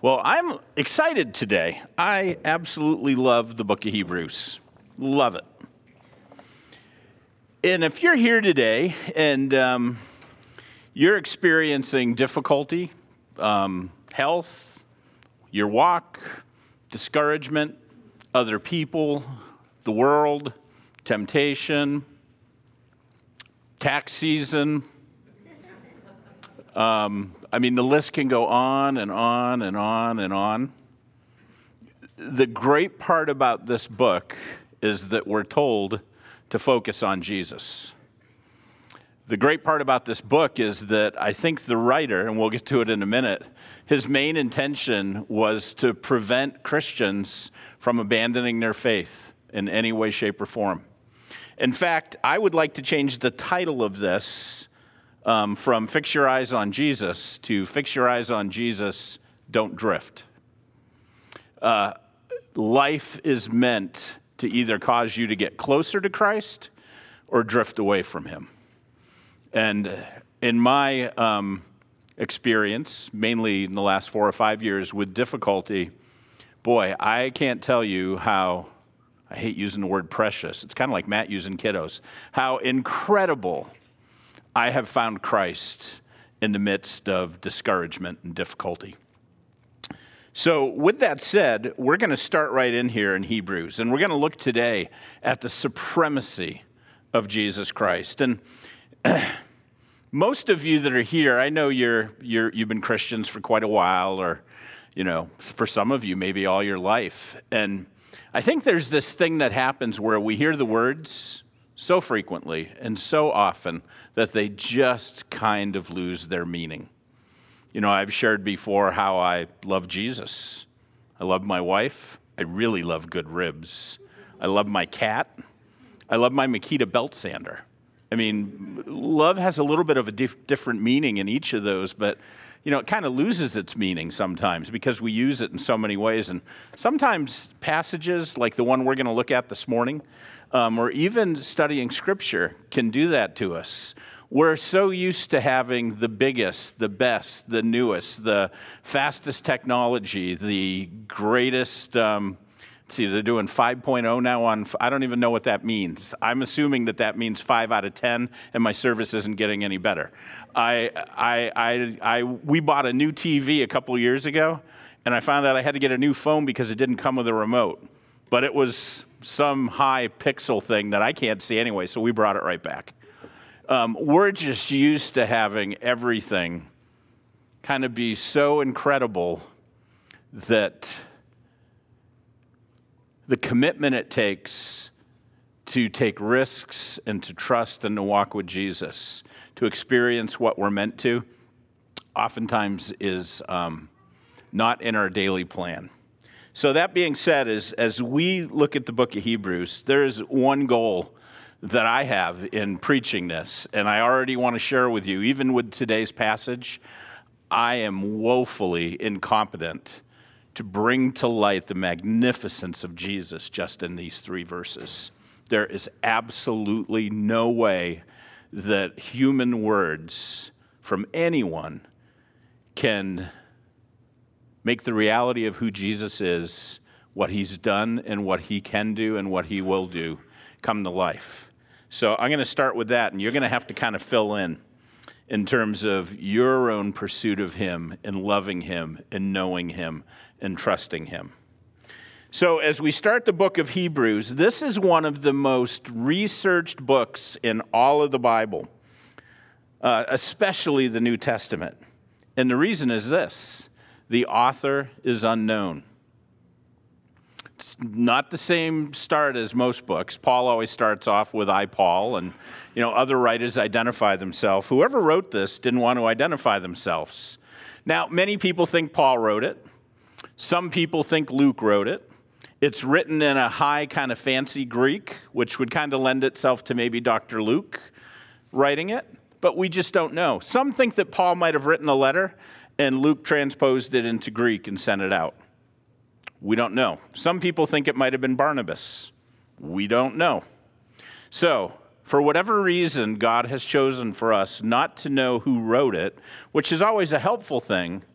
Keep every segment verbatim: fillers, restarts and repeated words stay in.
Well, I'm excited today. I absolutely love the book of Hebrews. Love it. And if you're here today and um, you're experiencing difficulty, um, health, your walk, discouragement, other people, the world, temptation, tax season, um, I mean, the list can go on and on and on and on. The great part about this book is that we're told to focus on Jesus. The great part about this book is that I think the writer, and we'll get to it in a minute, his main intention was to prevent Christians from abandoning their faith in any way, shape, or form. In fact, I would like to change the title of this Um, from Fix Your Eyes on Jesus to Fix Your Eyes on Jesus, Don't Drift. Uh, life is meant to either cause you to get closer to Christ or drift away from him. And in my um, experience, mainly in the last four or five years with difficulty, boy, I can't tell you how, I hate using the word precious, it's kind of like Matt using kiddos, how incredible I have found Christ in the midst of discouragement and difficulty. So with that said, we're going to start right in here in Hebrews, and we're going to look today at the supremacy of Jesus Christ. And most of you that are here, I know you're, you're, you've been Christians for quite a while, or, you know, for some of you, maybe all your life. And I think there's this thing that happens where we hear the words so frequently and so often that they just kind of lose their meaning. You know, I've shared before how I love Jesus. I love my wife. I really love good ribs. I love my cat. I love my Makita belt sander. I mean, love has a little bit of a dif- different meaning in each of those, but, you know, it kind of loses its meaning sometimes because we use it in so many ways. And sometimes passages like the one we're going to look at this morning, Um, or even studying Scripture can do that to us. We're so used to having the biggest, the best, the newest, the fastest technology, the greatest, um, let's see, they're doing five point oh now on, I don't even know what that means. I'm assuming that that means five out of ten, and my service isn't getting any better. I, I, I, I, we bought a new T V a couple years ago, and I found out I had to get a new phone because it didn't come with a remote. But it was some high pixel thing that I can't see anyway, so we brought it right back. Um, we're just used to having everything kind of be so incredible that the commitment it takes to take risks and to trust and to walk with Jesus, to experience what we're meant to, oftentimes is um, not in our daily plan. So that being said, as, as we look at the book of Hebrews, there is one goal that I have in preaching this, and I already want to share with you, even with today's passage, I am woefully incompetent to bring to light the magnificence of Jesus just in these three verses. There is absolutely no way that human words from anyone can make the reality of who Jesus is, what he's done and what he can do and what he will do, come to life. So I'm going to start with that, and you're going to have to kind of fill in in terms of your own pursuit of him and loving him and knowing him and trusting him. So as we start the book of Hebrews, this is one of the most researched books in all of the Bible, uh, especially the New Testament. And the reason is this: the author is unknown. It's not the same start as most books. Paul always starts off with I, Paul, and you know other writers identify themselves. Whoever wrote this didn't want to identify themselves. Now, many people think Paul wrote it. Some people think Luke wrote it. It's written in a high kind of fancy Greek, which would kind of lend itself to maybe Doctor Luke writing it, but we just don't know. Some think that Paul might have written a letter and Luke transposed it into Greek and sent it out. We don't know. Some people think it might have been Barnabas. We don't know. So, for whatever reason, God has chosen for us not to know who wrote it, which is always a helpful thing,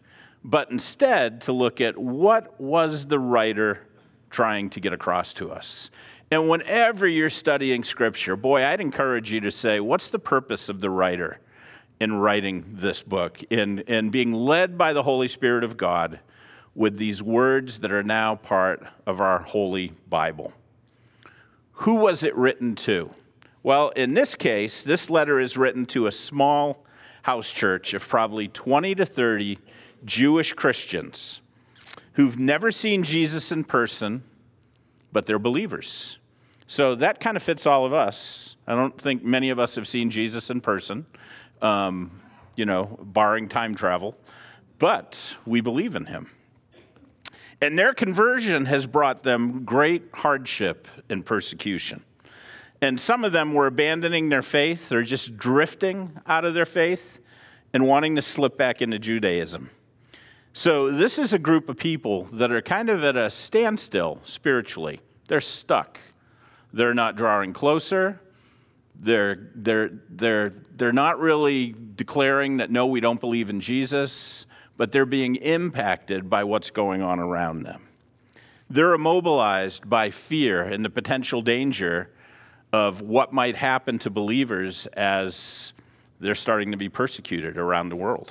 but instead to look at what was the writer trying to get across to us. And whenever you're studying Scripture, boy, I'd encourage you to say, what's the purpose of the writer in writing this book, in, in being led by the Holy Spirit of God with these words that are now part of our Holy Bible? Who was it written to? Well, in this case, this letter is written to a small house church of probably twenty to thirty Jewish Christians who've never seen Jesus in person, but they're believers. So that kind of fits all of us. I don't think many of us have seen Jesus in person, um, you know, barring time travel, but we believe in him. And their conversion has brought them great hardship and persecution. And some of them were abandoning their faith or just drifting out of their faith and wanting to slip back into Judaism. So this is a group of people that are kind of at a standstill spiritually. They're stuck. They're not drawing closer. They're, they're, they're, they're not really declaring that, no, we don't believe in Jesus, but they're being impacted by what's going on around them. They're immobilized by fear and the potential danger of what might happen to believers as they're starting to be persecuted around the world.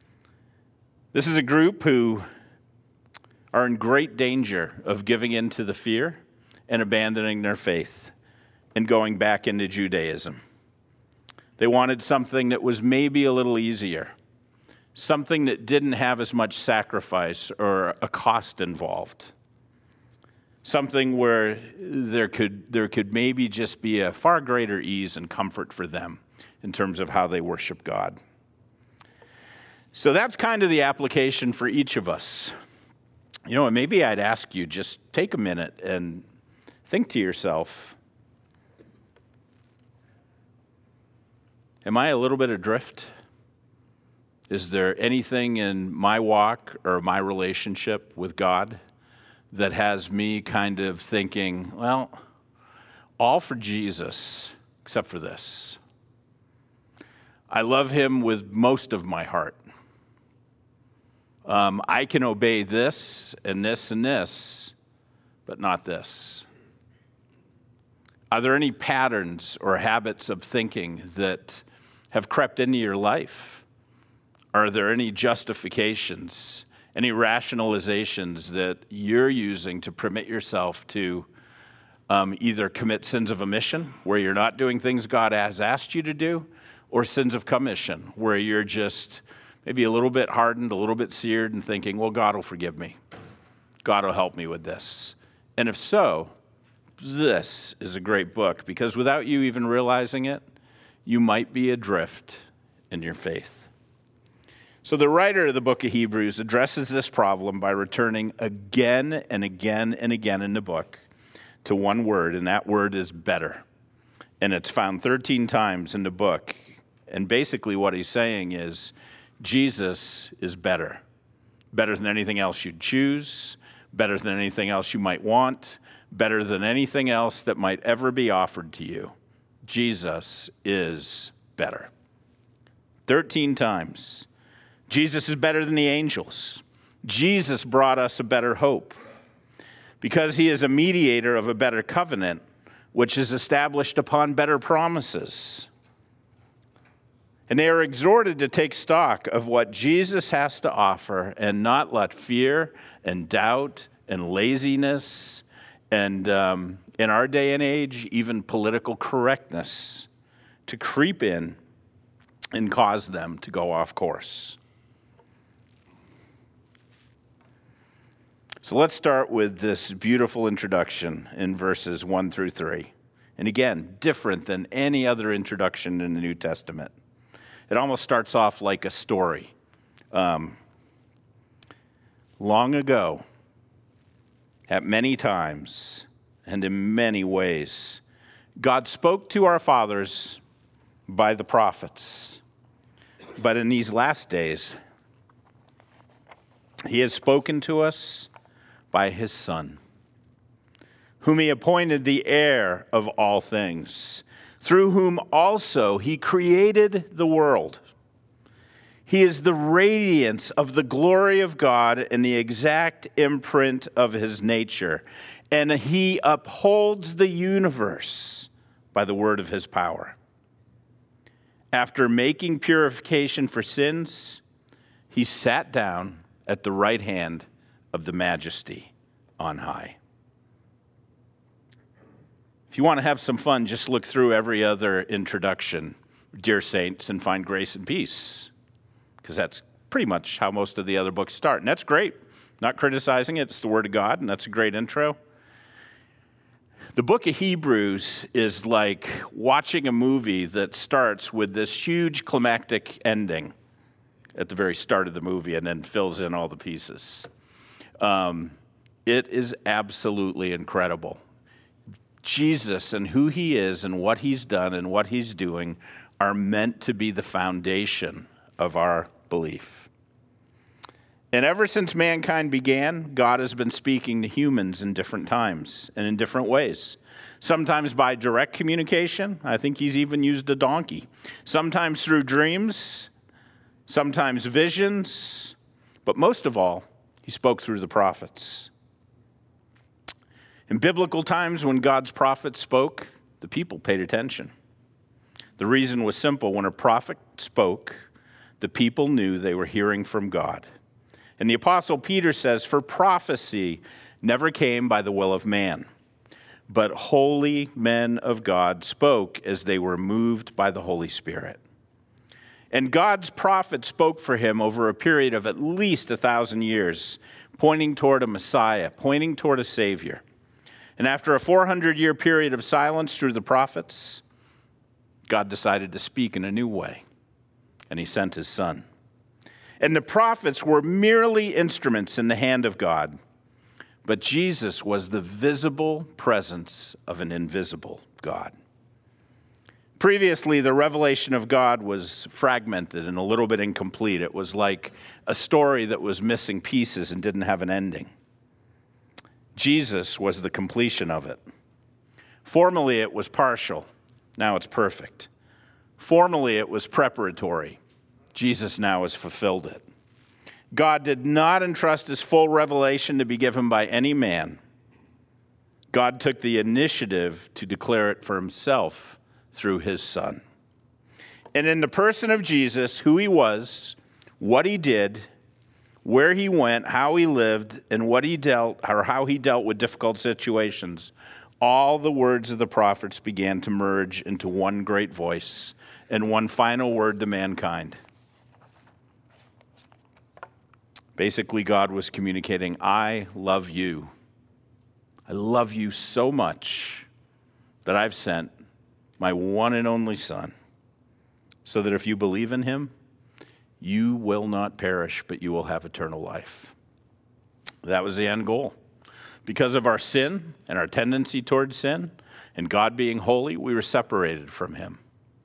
This is a group who are in great danger of giving in to the fear and abandoning their faith and going back into Judaism. They wanted something that was maybe a little easier, something that didn't have as much sacrifice or a cost involved, something where there could there could maybe just be a far greater ease and comfort for them in terms of how they worship God. So that's kind of the application for each of us. You know, and maybe I'd ask you, just take a minute and think to yourself, am I a little bit adrift? Is there anything in my walk or my relationship with God that has me kind of thinking, well, all for Jesus except for this? I love him with most of my heart. Um, I can obey this and this and this, but not this. Are there any patterns or habits of thinking that have crept into your life? Are there any justifications, any rationalizations that you're using to permit yourself to um, either commit sins of omission, where you're not doing things God has asked you to do, or sins of commission, where you're just maybe a little bit hardened, a little bit seared, and thinking, well, God will forgive me. God will help me with this. And if so, this is a great book, because without you even realizing it, you might be adrift in your faith. So the writer of the book of Hebrews addresses this problem by returning again and again and again in the book to one word, and that word is better. And it's found thirteen times in the book. And basically what he's saying is, Jesus is better. Better than anything else you'd choose, better than anything else you might want, better than anything else that might ever be offered to you. Jesus is better. thirteen times. Jesus is better than the angels. Jesus brought us a better hope because he is a mediator of a better covenant, which is established upon better promises. And they are exhorted to take stock of what Jesus has to offer and not let fear and doubt and laziness and, um, in our day and age, even political correctness to creep in and cause them to go off course. So let's start with this beautiful introduction in verses one through three. And again, different than any other introduction in the New Testament. It almost starts off like a story. Um, long ago, at many times and in many ways, God spoke to our fathers by the prophets. But in these last days, he has spoken to us by his Son, whom he appointed the heir of all things, through whom also he created the world. He is the radiance of the glory of God and the exact imprint of his nature. And he upholds the universe by the word of his power. After making purification for sins, he sat down at the right hand of the Majesty on high. If you want to have some fun, just look through every other introduction, dear saints, and find grace and peace, because that's pretty much how most of the other books start. And that's great. Not criticizing it. It's the Word of God, and that's a great intro. The book of Hebrews is like watching a movie that starts with this huge climactic ending at the very start of the movie and then fills in all the pieces. Um, it is absolutely incredible. Jesus and who he is and what he's done and what he's doing are meant to be the foundation of our belief. And ever since mankind began, God has been speaking to humans in different times and in different ways. Sometimes by direct communication. I think he's even used a donkey. Sometimes through dreams, sometimes visions, but most of all, he spoke through the prophets. In biblical times, when God's prophets spoke, the people paid attention. The reason was simple. When a prophet spoke, the people knew they were hearing from God. And the Apostle Peter says, "For prophecy never came by the will of man, but holy men of God spoke as they were moved by the Holy Spirit." And God's prophet spoke for him over a period of at least a thousand years, pointing toward a Messiah, pointing toward a Savior. And after a four hundred year period of silence through the prophets, God decided to speak in a new way, and he sent his Son. And the prophets were merely instruments in the hand of God, but Jesus was the visible presence of an invisible God. Previously, the revelation of God was fragmented and a little bit incomplete. It was like a story that was missing pieces and didn't have an ending. Jesus was the completion of it. Formerly, it was partial. Now it's perfect. Formerly, it was preparatory. Jesus now has fulfilled it. God did not entrust his full revelation to be given by any man. God took the initiative to declare it for himself through his Son. And in the person of Jesus, who he was, what he did, where he went, how he lived, and what he dealt, or how he dealt with difficult situations, all the words of the prophets began to merge into one great voice and one final word to mankind. Basically, God was communicating, I love you. I love you so much that I've sent my one and only Son, so that if you believe in him, you will not perish, but you will have eternal life. That was the end goal. Because of our sin and our tendency towards sin, and God being holy, we were separated from him.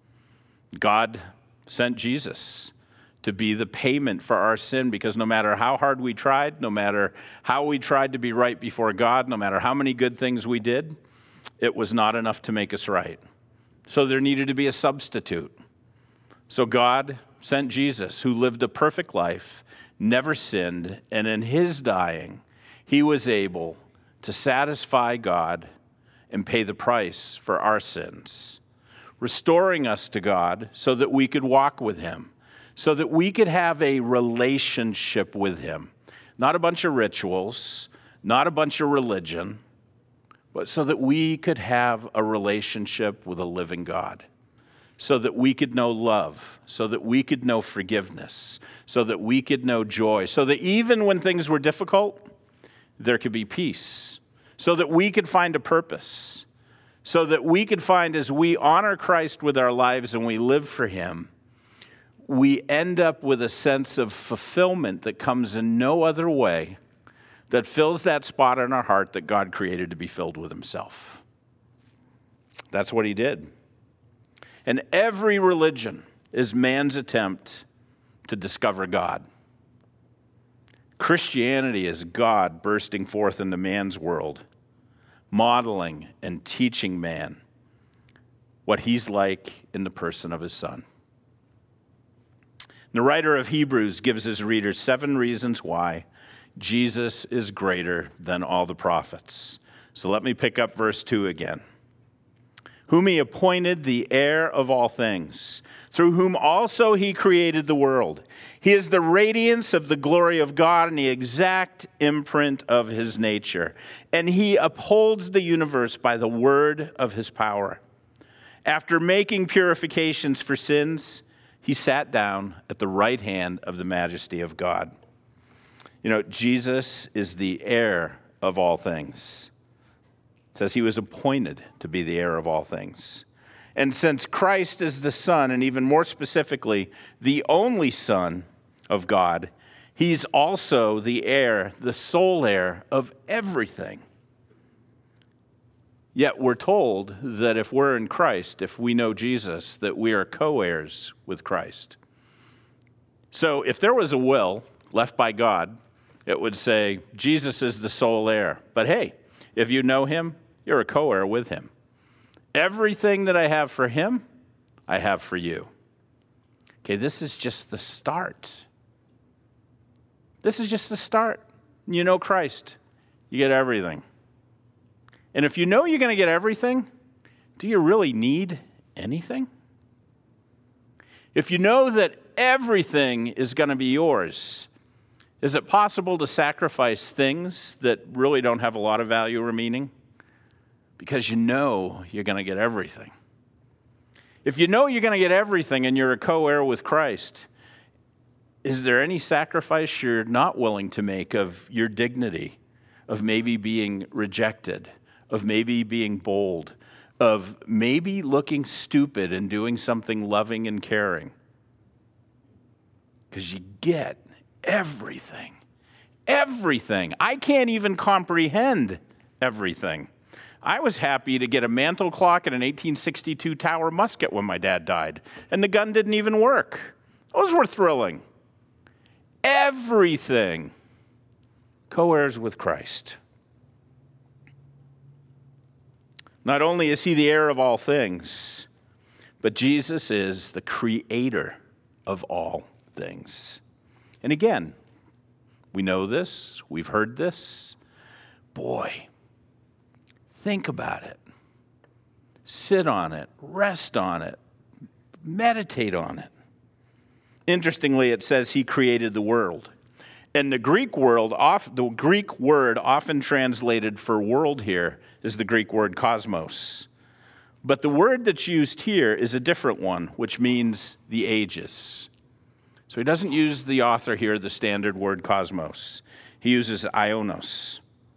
God sent Jesus to be the payment for our sin, because no matter how hard we tried, no matter how we tried to be right before God, no matter how many good things we did, it was not enough to make us right. So there needed to be a substitute. So God sent Jesus, who lived a perfect life, never sinned, and in his dying, he was able to satisfy God and pay the price for our sins, restoring us to God so that we could walk with him, so that we could have a relationship with him. Not a bunch of rituals, not a bunch of religion, but so that we could have a relationship with a living God, so that we could know love, so that we could know forgiveness, so that we could know joy, so that even when things were difficult, there could be peace, so that we could find a purpose, so that we could find, as we honor Christ with our lives and we live for him, we end up with a sense of fulfillment that comes in no other way, that fills that spot in our heart that God created to be filled with himself. That's what he did. And every religion is man's attempt to discover God. Christianity is God bursting forth into man's world, modeling and teaching man what he's like in the person of his Son. The writer of Hebrews gives his readers seven reasons why Jesus is greater than all the prophets. So let me pick up verse two again. Whom he appointed the heir of all things, through whom also he created the world. He is the radiance of the glory of God and the exact imprint of his nature. And he upholds the universe by the word of his power. After making purifications for sins, he sat down at the right hand of the majesty of God. You know, Jesus is the heir of all things. It says he was appointed to be the heir of all things. And since Christ is the Son, and even more specifically, the only Son of God, he's also the heir, the sole heir of everything. Yet we're told that if we're in Christ, if we know Jesus, that we are co-heirs with Christ. So if there was a will left by God, it would say, Jesus is the sole heir. But hey, if you know him, you're a co-heir with him. Everything that I have for him, I have for you. Okay, this is just the start. This is just the start. You know Christ, you get everything. And if you know you're going to get everything, do you really need anything? If you know that everything is going to be yours, is it possible to sacrifice things that really don't have a lot of value or meaning? Because you know you're going to get everything. If you know you're going to get everything and you're a co-heir with Christ, is there any sacrifice you're not willing to make of your dignity, of maybe being rejected, of maybe being bold, of maybe looking stupid and doing something loving and caring? Because you get everything. Everything. I can't even comprehend everything. I was happy to get a mantle clock and an eighteen sixty-two Tower musket when my dad died, and the gun didn't even work. Those were thrilling. Everything. Co-heirs with Christ. Not only is he the heir of all things, but Jesus is the creator of all things. And again, we know this, we've heard this. Boy, think about it. Sit on it, rest on it, meditate on it. Interestingly, it says he created the world. And the Greek world, the Greek word often translated for world here is the Greek word cosmos. But the word that's used here is a different one, which means the ages. So he doesn't use the author here, the standard word cosmos. He uses ionos.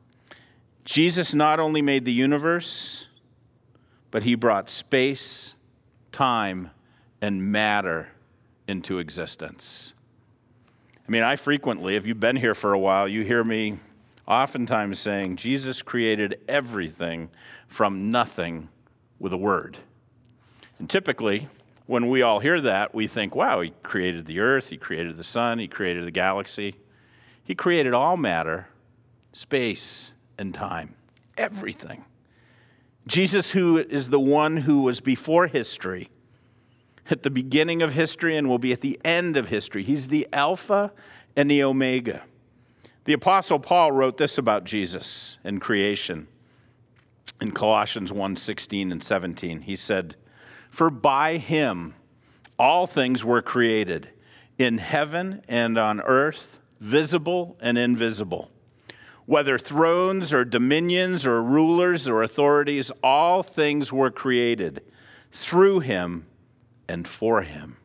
Jesus not only made the universe, but he brought space, time, and matter into existence. I mean, I frequently, if you've been here for a while, you hear me oftentimes saying, Jesus created everything from nothing with a word. And typically, when we all hear that, we think, wow, he created the earth, he created the sun, he created the galaxy. He created all matter, space, and time. Everything. Jesus, who is the one who was before history, at the beginning of history and will be at the end of history. He's the Alpha and the Omega. The Apostle Paul wrote this about Jesus and creation in Colossians one sixteen and seventeen. He said, "For by him all things were created, in heaven and on earth, visible and invisible. Whether thrones or dominions or rulers or authorities, all things were created through him and for him.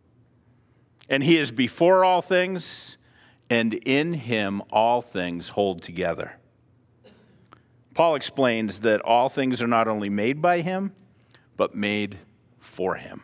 And he is before all things, and in him all things hold together." Paul explains that all things are not only made by him, but made for him.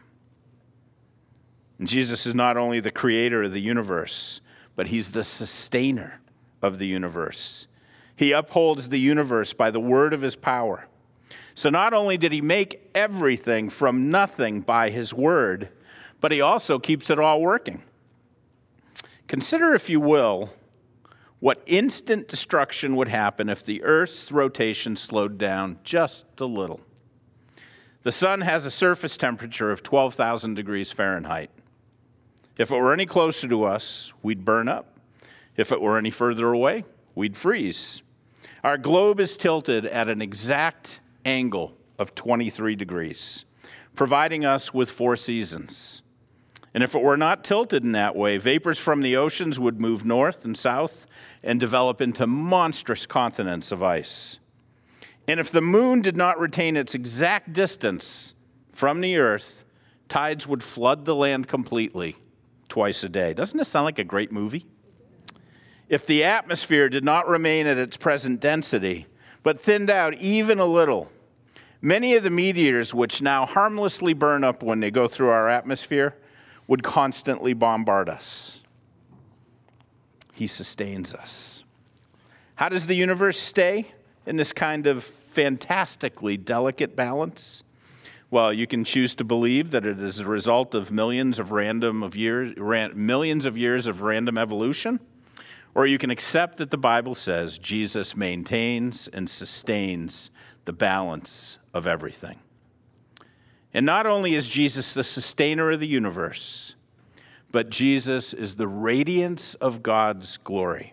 And Jesus is not only the creator of the universe, but he's the sustainer of the universe. He upholds the universe by the word of his power. So not only did he make everything from nothing by his word, but he also keeps it all working. Consider, if you will, what instant destruction would happen if the earth's rotation slowed down just a little. The sun has a surface temperature of twelve thousand degrees Fahrenheit. If it were any closer to us, we'd burn up. If it were any further away, we'd freeze. Our globe is tilted at an exact angle of twenty-three degrees, providing us with four seasons. And if it were not tilted in that way, vapors from the oceans would move north and south and develop into monstrous continents of ice. And if the moon did not retain its exact distance from the earth, tides would flood the land completely twice a day. Doesn't this sound like a great movie? If the atmosphere did not remain at its present density, but thinned out even a little, many of the meteors which now harmlessly burn up when they go through our atmosphere would constantly bombard us. He sustains us. How does the universe stay in this kind of fantastically delicate balance? Well, you can choose to believe that it is a result of millions of random of years, ran, millions of years of random evolution, or you can accept that the Bible says Jesus maintains and sustains the balance of everything. And not only is Jesus the sustainer of the universe, but Jesus is the radiance of God's glory.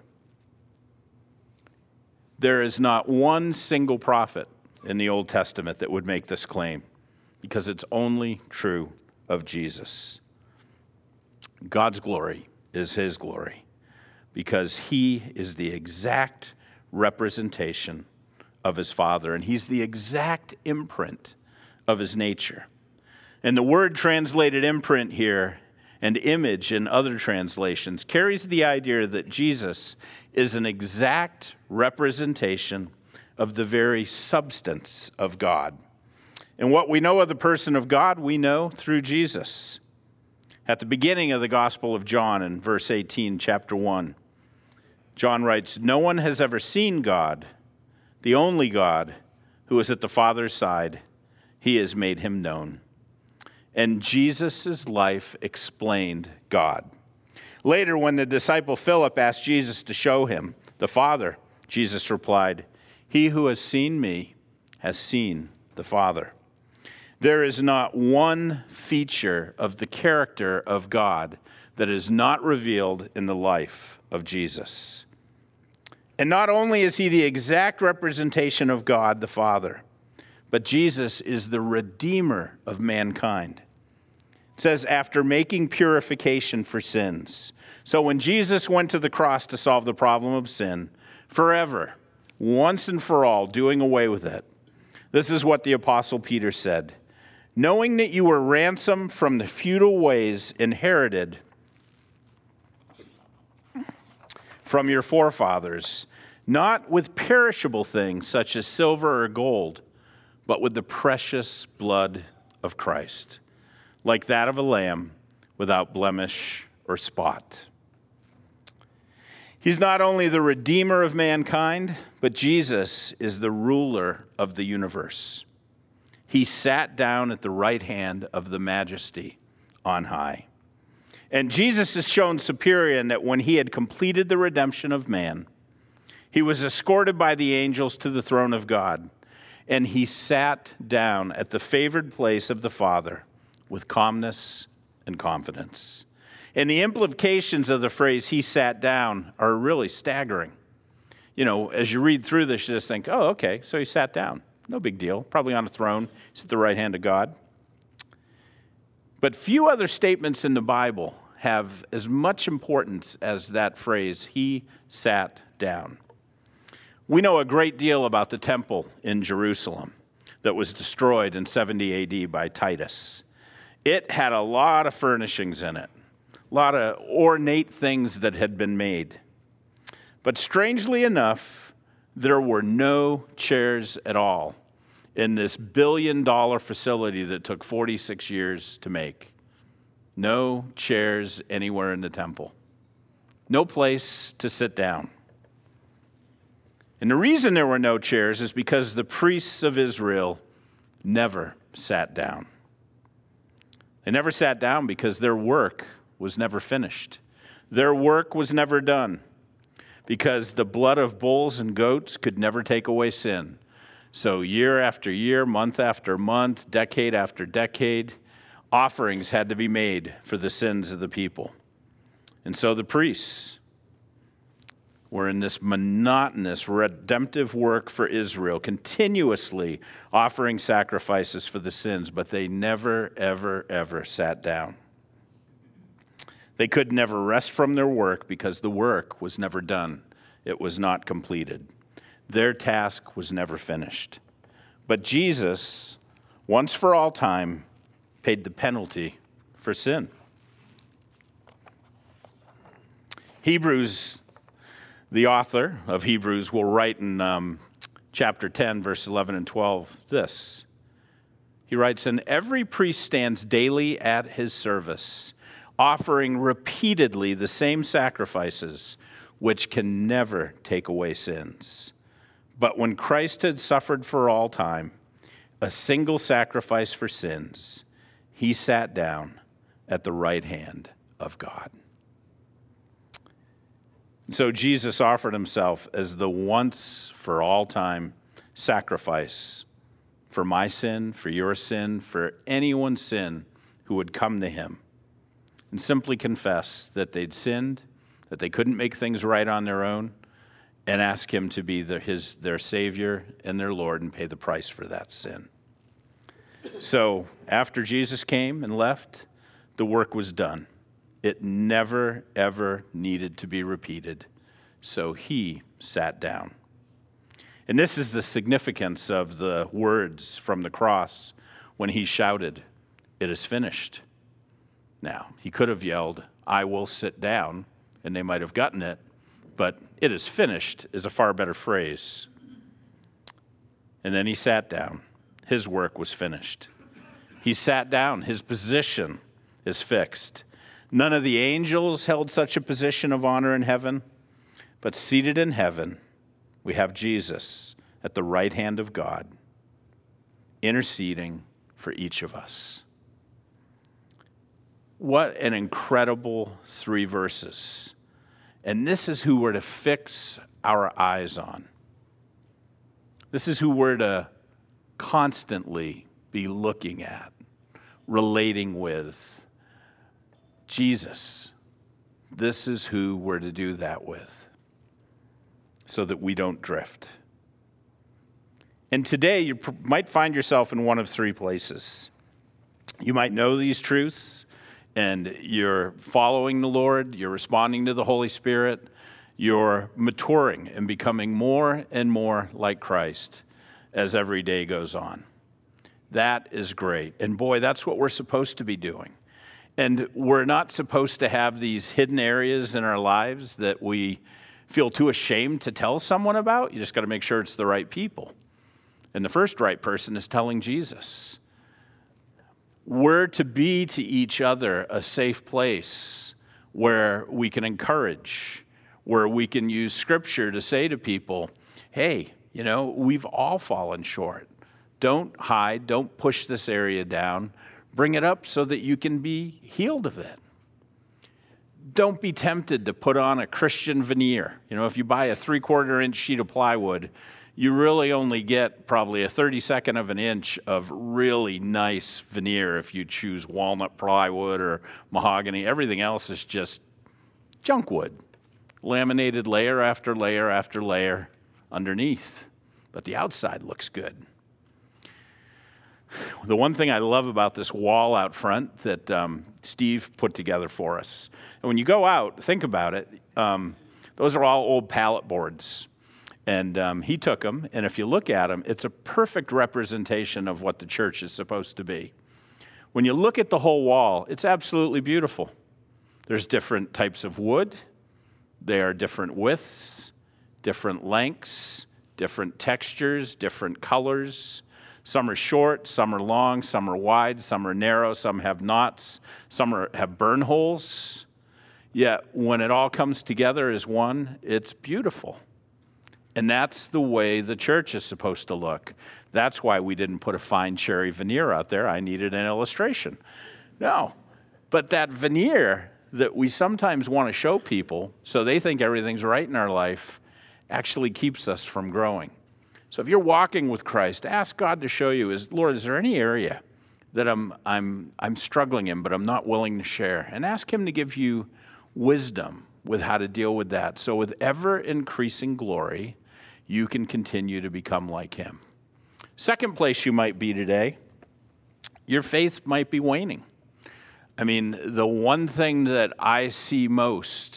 There is not one single prophet in the Old Testament that would make this claim, because it's only true of Jesus. God's glory is his glory, because he is the exact representation of his Father, and he's the exact imprint of his nature. And the word translated imprint here and image in other translations carries the idea that Jesus is an exact representation of the very substance of God. And what we know of the person of God, we know through Jesus. At the beginning of the Gospel of John, in verse eighteen, chapter one, John writes, "No one has ever seen God, the only God who is at the Father's side. He has made him known." And Jesus' life explained God. Later, when the disciple Philip asked Jesus to show him the Father, Jesus replied, "He who has seen me has seen the Father." There is not one feature of the character of God that is not revealed in the life of Jesus. And not only is he the exact representation of God the Father, but Jesus is the Redeemer of mankind. It says, after making purification for sins. So when Jesus went to the cross to solve the problem of sin, forever, once and for all, doing away with it, this is what the Apostle Peter said, "Knowing that you were ransomed from the futile ways inherited from your forefathers, not with perishable things such as silver or gold, but with the precious blood of Christ, like that of a lamb without blemish or spot." He's not only the Redeemer of mankind, but Jesus is the ruler of the universe. He sat down at the right hand of the Majesty on high. And Jesus is shown superior in that when he had completed the redemption of man, he was escorted by the angels to the throne of God, and he sat down at the favored place of the Father with calmness and confidence. And the implications of the phrase, "he sat down," are really staggering. You know, as you read through this, you just think, oh, okay, so he sat down. No big deal. Probably on a throne. He's at the right hand of God. But few other statements in the Bible have as much importance as that phrase, "he sat down." We know a great deal about the temple in Jerusalem that was destroyed in seventy A D by Titus. It had a lot of furnishings in it, a lot of ornate things that had been made. But strangely enough, there were no chairs at all in this billion-dollar facility that took forty-six years to make. No chairs anywhere in the temple. No place to sit down. And the reason there were no chairs is because the priests of Israel never sat down. They never sat down because their work was never finished. Their work was never done because the blood of bulls and goats could never take away sin. So year after year, month after month, decade after decade, Offerings had to be made for the sins of the people. And so the priests were in this monotonous, redemptive work for Israel, continuously offering sacrifices for the sins, but they never, ever, ever sat down. They could never rest from their work because the work was never done. It was not completed. Their task was never finished. But Jesus, once for all time, paid the penalty for sin. Hebrews, the author of Hebrews, will write in um, chapter ten, verse eleven and twelve, this. He writes, "And every priest stands daily at his service, offering repeatedly the same sacrifices, which can never take away sins. But when Christ had suffered for all time, a single sacrifice for sins, he sat down at the right hand of God." So Jesus offered himself as the once for all time sacrifice for my sin, for your sin, for anyone's sin who would come to him and simply confess that they'd sinned, that they couldn't make things right on their own, and ask him to be their, his, their Savior and their Lord and pay the price for that sin. So after Jesus came and left, the work was done. It never, ever needed to be repeated. So he sat down. And this is the significance of the words from the cross when he shouted, "It is finished." Now, he could have yelled, "I will sit down," and they might have gotten it, but "it is finished" is a far better phrase. And then he sat down. His work was finished. He sat down. His position is fixed. None of the angels held such a position of honor in heaven, but seated in heaven, we have Jesus at the right hand of God, interceding for each of us. What an incredible three verses. And this is who we're to fix our eyes on. This is who we're to constantly be looking at, relating with. Jesus. This is who we're to do that with, so that we don't drift. And today you pr- might find yourself in one of three places. You might know these truths, and you're following the Lord, you're responding to the Holy Spirit, you're maturing and becoming more and more like Christ as every day goes on. That is great. And boy, that's what we're supposed to be doing. And we're not supposed to have these hidden areas in our lives that we feel too ashamed to tell someone about. You just got to make sure it's the right people. And the first right person is telling Jesus. We're to be to each other a safe place where we can encourage, where we can use Scripture to say to people, hey, you know, we've all fallen short. Don't hide. Don't push this area down. Bring it up so that you can be healed of it. Don't be tempted to put on a Christian veneer. You know, if you buy a three-quarter inch sheet of plywood, you really only get probably a thirty-second of an inch of really nice veneer if you choose walnut plywood or mahogany. Everything else is just junk wood, laminated layer after layer after layer underneath. But the outside looks good. The one thing I love about this wall out front that um, Steve put together for us, and when you go out, think about it, um, those are all old pallet boards. And um, he took them, and if you look at them, it's a perfect representation of what the church is supposed to be. When you look at the whole wall, it's absolutely beautiful. There's different types of wood. They are different widths, different lengths, different textures, different colors. Some are short, some are long, some are wide, some are narrow, some have knots, some are, have burn holes. Yet when it all comes together as one, it's beautiful. And that's the way the church is supposed to look. That's why we didn't put a fine cherry veneer out there. I needed an illustration. No, but that veneer that we sometimes want to show people so they think everything's right in our life actually keeps us from growing. So if you're walking with Christ, ask God to show you, is Lord, is there any area that I'm, I'm, I'm struggling in, but I'm not willing to share. And ask him to give you wisdom with how to deal with that. So with ever increasing glory, you can continue to become like him. Second place you might be today, your faith might be waning. I mean, the one thing that I see most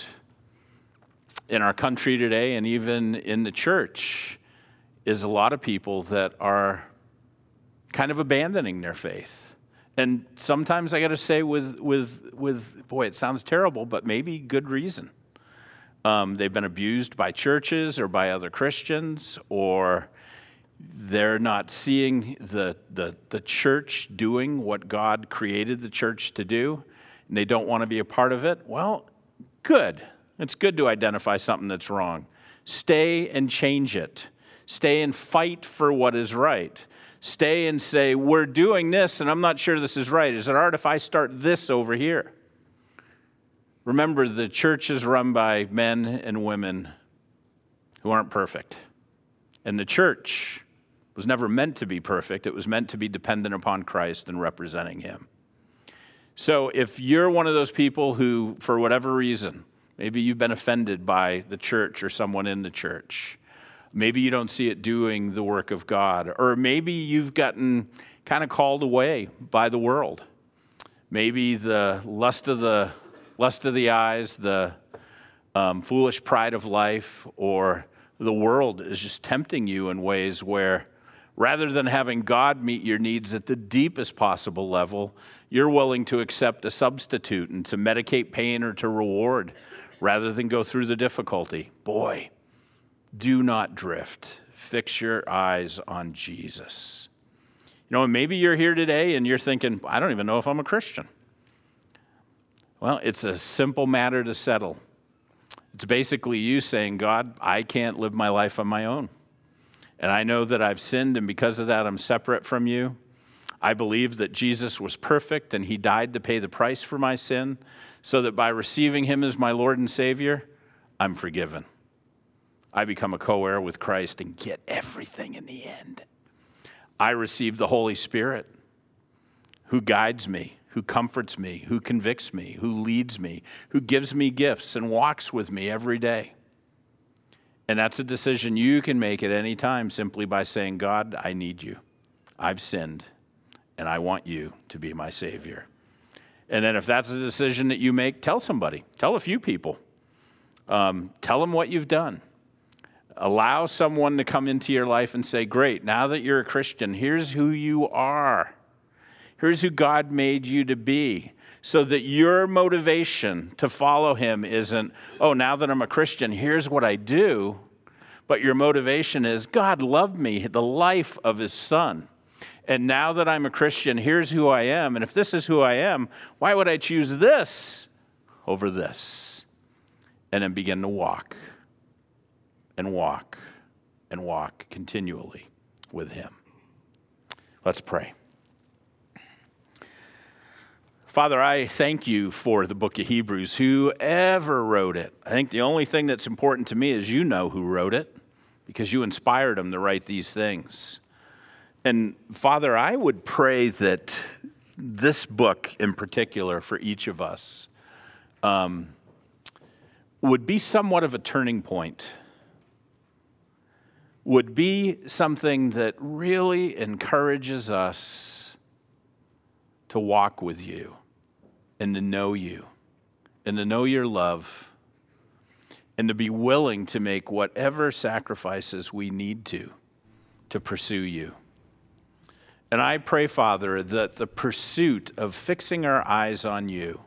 in our country today and even in the church is a lot of people that are kind of abandoning their faith. And sometimes I got to say with, with, with, boy, it sounds terrible, but maybe good reason. Um, they've been abused by churches or by other Christians, or they're not seeing the, the, the church doing what God created the church to do, and they don't want to be a part of it. Well, good. It's good to identify something that's wrong. Stay and change it. Stay and fight for what is right. Stay and say, we're doing this, and I'm not sure this is right. Is it all right if I start this over here? Remember, the church is run by men and women who aren't perfect. And the church was never meant to be perfect. It was meant to be dependent upon Christ and representing him. So if you're one of those people who, for whatever reason, maybe you've been offended by the church or someone in the church, maybe you don't see it doing the work of God, or maybe you've gotten kind of called away by the world. Maybe the lust of the lust of the eyes, the um, foolish pride of life, or the world is just tempting you in ways where rather than having God meet your needs at the deepest possible level, you're willing to accept a substitute and to medicate pain or to reward rather than go through the difficulty. Boy, do not drift. Fix your eyes on Jesus. You know, and maybe you're here today and you're thinking, I don't even know if I'm a Christian. Well, it's a simple matter to settle. It's basically you saying, God, I can't live my life on my own. And I know that I've sinned, and because of that, I'm separate from you. I believe that Jesus was perfect, and he died to pay the price for my sin, so that by receiving him as my Lord and Savior, I'm forgiven. I become a co-heir with Christ and get everything in the end. I receive the Holy Spirit, who guides me, who comforts me, who convicts me, who leads me, who gives me gifts and walks with me every day. And that's a decision you can make at any time simply by saying, God, I need you. I've sinned, and I want you to be my Savior. And then if that's a decision that you make, tell somebody. Tell a few people. Um, tell them what you've done. Allow someone to come into your life and say, great, now that you're a Christian, here's who you are. Here's who God made you to be, so that your motivation to follow him isn't, oh, now that I'm a Christian, here's what I do. But your motivation is, God loved me, the life of his son. And now that I'm a Christian, here's who I am. And if this is who I am, why would I choose this over this? And then begin to walk and walk and walk continually with him. Let's pray. Father, I thank you for the book of Hebrews, whoever wrote it. I think the only thing that's important to me is you know who wrote it, because you inspired them to write these things. And Father, I would pray that this book in particular for each of us um, would be somewhat of a turning point, would be something that really encourages us to walk with you and to know you and to know your love and to be willing to make whatever sacrifices we need to to pursue you. And I pray, Father, that the pursuit of fixing our eyes on you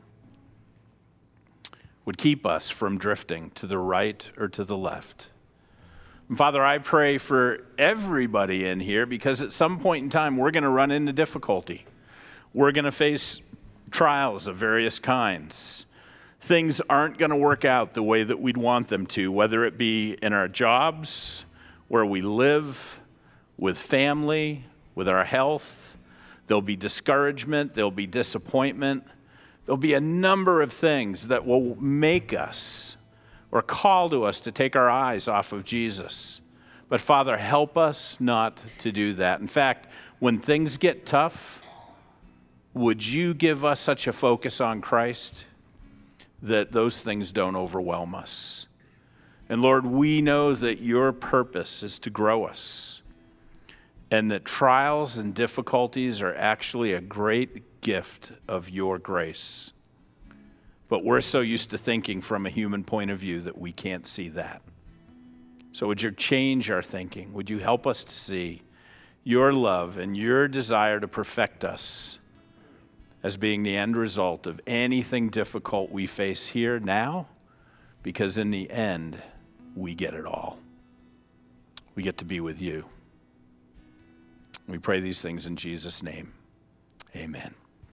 would keep us from drifting to the right or to the left. And Father, I pray for everybody in here, because at some point in time we're going to run into difficulty. We're going to face trials of various kinds. Things aren't going to work out the way that we'd want them to, whether it be in our jobs, where we live, with family, with our health. There'll be discouragement. There'll be disappointment. There'll be a number of things that will make us or call to us to take our eyes off of Jesus. But Father, help us not to do that. In fact, when things get tough, would you give us such a focus on Christ that those things don't overwhelm us? And Lord, we know that your purpose is to grow us, and that trials and difficulties are actually a great gift of your grace. But we're so used to thinking from a human point of view that we can't see that. So would you change our thinking? Would you help us to see your love and your desire to perfect us as being the end result of anything difficult we face here now? Because in the end, we get it all. We get to be with you. We pray these things in Jesus' name. Amen.